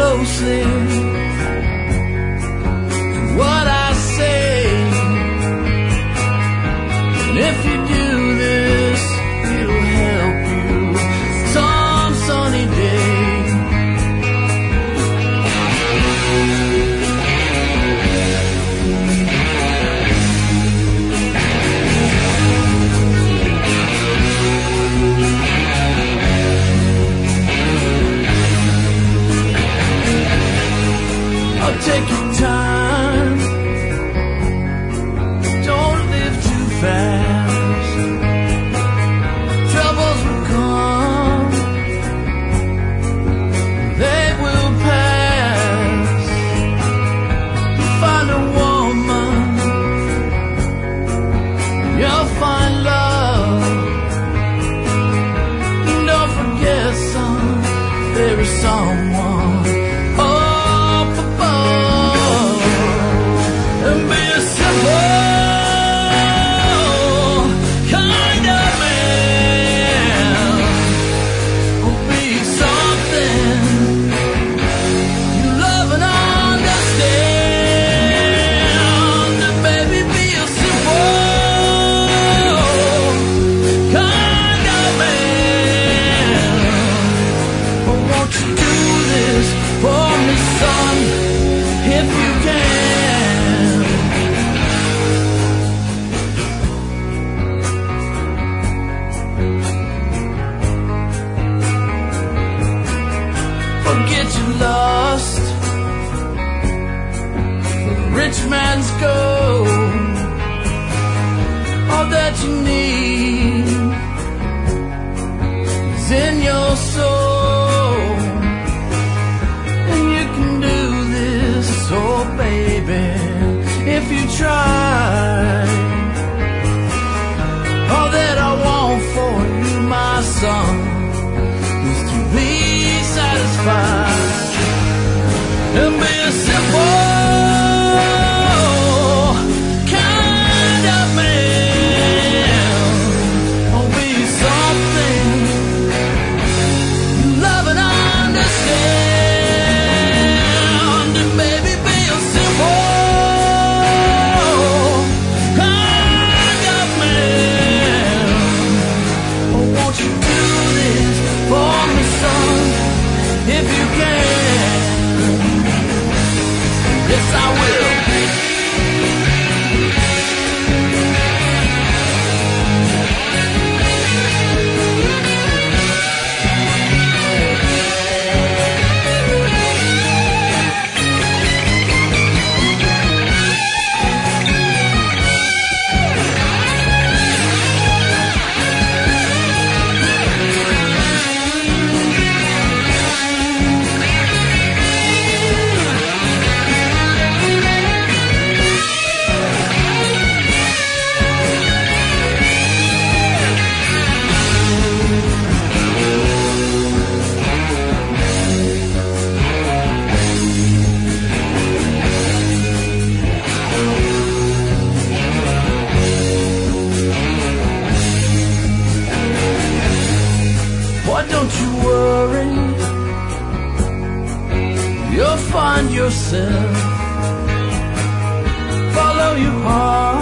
closely to what I say. And if you do this, it'll help you some sunny day. Take your time, don't live too fast. Troubles will come, they will pass. You find a woman, you'll find love. Don't forget, son, there is someone. Forget your lust for the rich man's gold. All that you need is in your soul, and you can do this, oh baby, if you try. All that I want for you, my son, is to be satisfied and be a simple kind of man, or be something you love and understand, and maybe be a simple kind of man. Oh, won't you do this for me, son? If you can, yes I will. Don't you worry, you'll find yourself. Follow your heart.